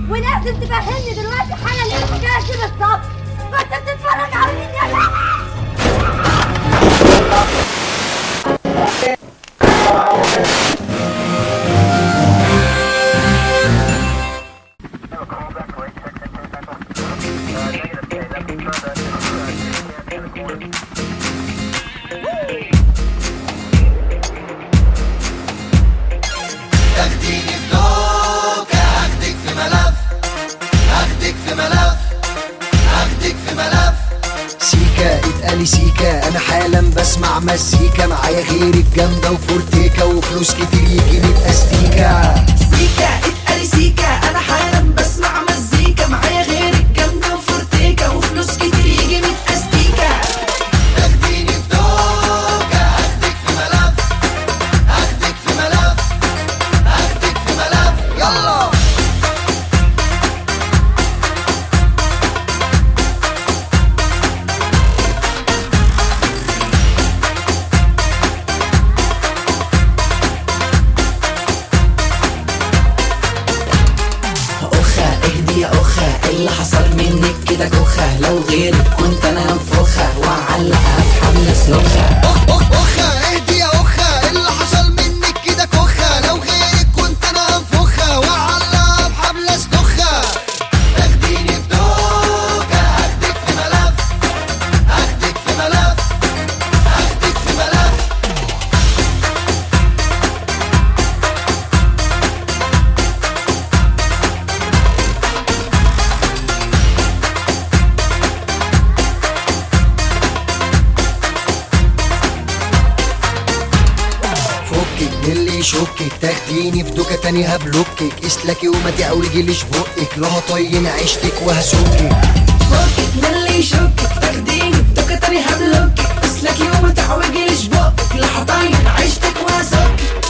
ولازم تفهمني دلوقتي حالا ايه الحكايه دي بالظبط. كنت بتتفرج على مين يا جماعه؟ تاخديني في دوكة، هاخدك في ملف، هاخدك في ملف، هاخدك في ملف. سيكا اتقالي سيكا، انا حالا بسمع مزيكا، معايا غيرك جامدة وفورتيكا وفلوس كتير يجي من استيكا. سيكا اتقالي سيكا، انا حالا بسمع مزيكا، معايا غيرك جامدة وفورتيكا وفلوس كتير يجي من استيكا. تاخديني في دوكة، هاخدك في ملف، هاخدك في ملف، هاخدك في ملف. يلا اهدي يا اخا، اللي حصل منك كده كوخة، لو غيرك كنت انا انفخها واعلقها في حبل سلوخة. أخا اهدي يا أخا، اللي حصل منك كده كوخة، لو غيرك كنت أنا هنفخها وأعلقها بحبل أسلخها. تاخديني في دوكة، هاخدك في ملف، هاخدك في ملف، هاخدك في ملف. فكك من اللي يشكك، تاخديني في دوكة تانية هبلوكك، اسلكي وما تعوجليش بقك، لا هطين عيشتك وهسكك. فكك من اللي يشكك، تاخديني في دوكة تاني هبلوكك، اسلكي وما تعوجليش بقك، لا هطين عيشتك وهسكك.